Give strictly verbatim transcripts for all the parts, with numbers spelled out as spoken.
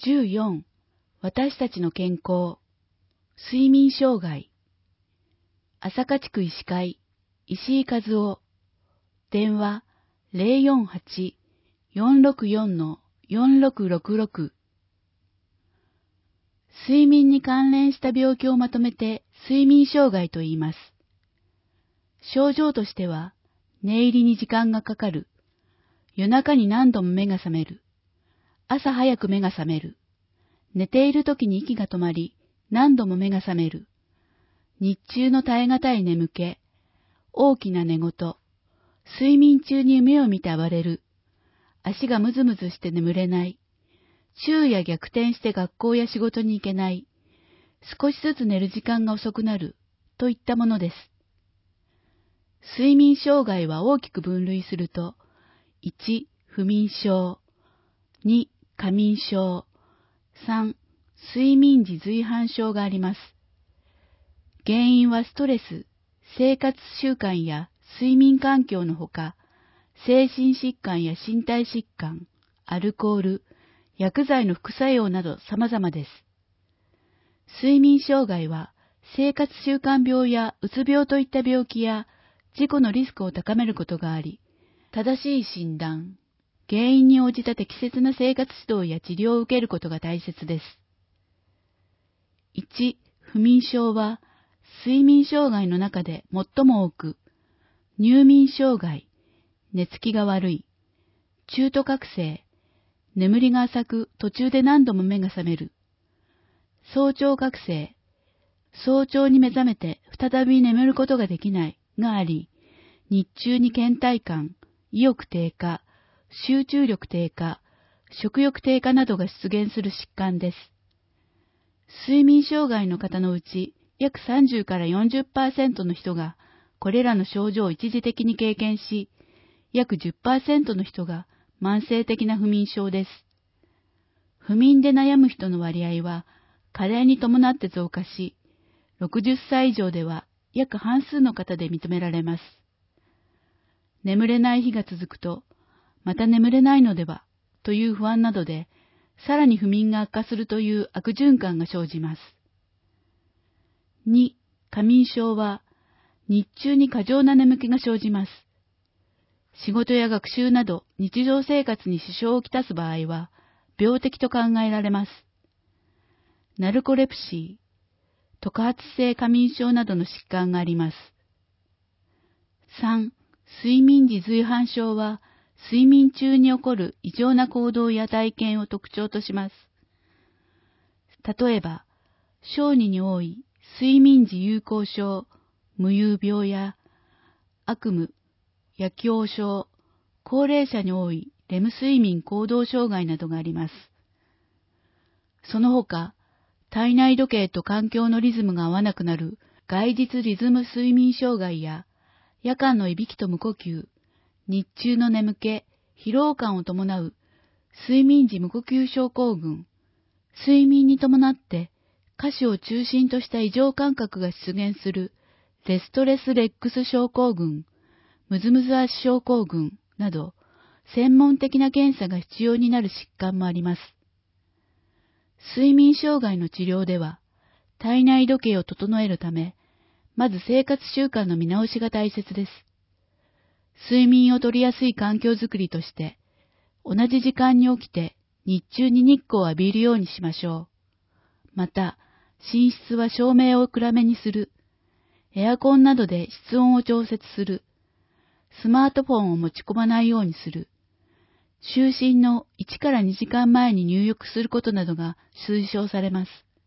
じゅうよん、私たちの健康、睡眠障害。朝霞地区医師会、石井和夫。電話 ゼロよんはち よんろくよん よんろくろくろく。睡眠に関連した病気をまとめて睡眠障害と言います。症状としては、寝入りに時間がかかる、夜中に何度も目が覚める、朝早く目が覚める、寝ている時に息が止まり、何度も目が覚める、日中の耐え難い眠気、大きな寝言、睡眠中に夢を見て暴れる、足がムズムズして眠れない、昼夜逆転して学校や仕事に行けない、少しずつ寝る時間が遅くなる、といったものです。睡眠障害は大きく分類すると、いち、不眠症、に、過眠症、さん、睡眠時随伴症があります。原因はストレス、生活習慣や睡眠環境のほか、精神疾患や身体疾患、アルコール、薬剤の副作用など様々です。睡眠障害は生活習慣病やうつ病といった病気や事故のリスクを高めることがあり、正しい診断、原因に応じた適切な生活指導や治療を受けることが大切です。いち、不眠症は睡眠障害の中で最も多く、入眠障害、寝つきが悪い、中途覚醒、眠りが浅く途中で何度も目が覚める、早朝覚醒、早朝に目覚めて再び眠ることができないがあり、日中に倦怠感、意欲低下、集中力低下、食欲低下などが出現する疾患です。睡眠障害の方のうち約さんじゅうからよんじゅっパーセントの人がこれらの症状を一時的に経験し、約 じゅっパーセント の人が慢性的な不眠症です。不眠で悩む人の割合は加齢に伴って増加し、ろくじゅっさい以上では約半数の方で認められます。眠れない日が続くと、また眠れないのではという不安などで、さらに不眠が悪化するという悪循環が生じます。に、過眠症は、日中に過剰な眠気が生じます。仕事や学習など日常生活に支障をきたす場合は、病的と考えられます。ナルコレプシー、特発性過眠症などの疾患があります。さん、睡眠時随伴症は、睡眠中に起こる異常な行動や体験を特徴とします。例えば、小児に多い睡眠時有効症、無遊病や悪夢、夜狂症、高齢者に多いレム睡眠行動障害などがあります。その他、体内時計と環境のリズムが合わなくなる外日リズム睡眠障害や夜間のいびきと無呼吸、日中の眠気、疲労感を伴う睡眠時無呼吸症候群、睡眠に伴って下肢を中心とした異常感覚が出現するレストレスレックス症候群、ムズムズ足症候群など、専門的な検査が必要になる疾患もあります。睡眠障害の治療では、体内時計を整えるため、まず生活習慣の見直しが大切です。睡眠をとりやすい環境づくりとして、同じ時間に起きて日中に日光を浴びるようにしましょう。また、寝室は照明を暗めにする。エアコンなどで室温を調節する。スマートフォンを持ち込まないようにする。就寝のいちからにじかんまえに入浴することなどが推奨されます。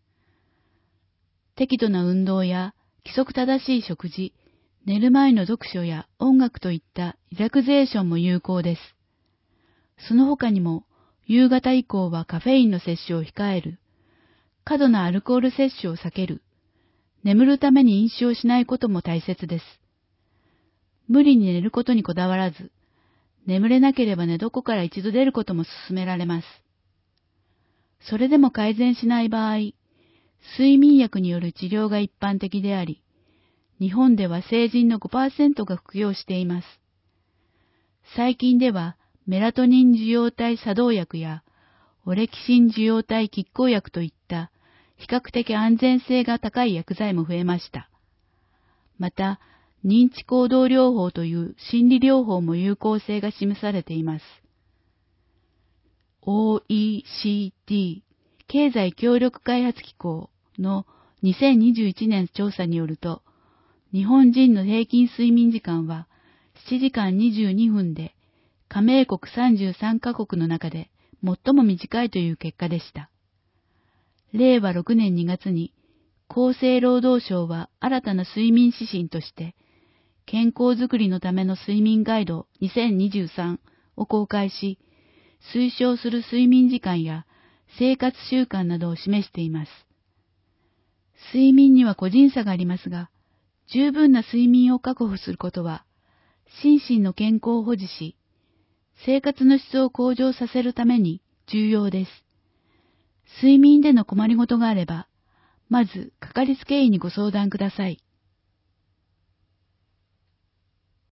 適度な運動や規則正しい食事、寝る前の読書や音楽といったリラクゼーションも有効です。その他にも、夕方以降はカフェインの摂取を控える。過度なアルコール摂取を避ける。眠るために飲酒をしないことも大切です。無理に寝ることにこだわらず、眠れなければ寝床から一度出ることも勧められます。それでも改善しない場合、睡眠薬による治療が一般的であり、日本では成人の ごパーセント が服用しています。最近ではメラトニン受容体作動薬やオレキシン受容体拮抗薬といった比較的安全性が高い薬剤も増えました。また、認知行動療法という心理療法も有効性が示されています。オーイーシーディー 経済協力開発機構のにせんにじゅういちねん調査によると、日本人の平均睡眠時間はしちじかんにじゅうにふんで、加盟国さんじゅうさんカ国の中で最も短いという結果でした。れいわろくねんにがつに厚生労働省は新たな睡眠指針として、健康づくりのための睡眠ガイドにせんにじゅうさんを公開し、推奨する睡眠時間や生活習慣などを示しています。睡眠には個人差がありますが、十分な睡眠を確保することは、心身の健康を保持し、生活の質を向上させるために重要です。睡眠での困りごとがあれば、まずかかりつけ医にご相談ください。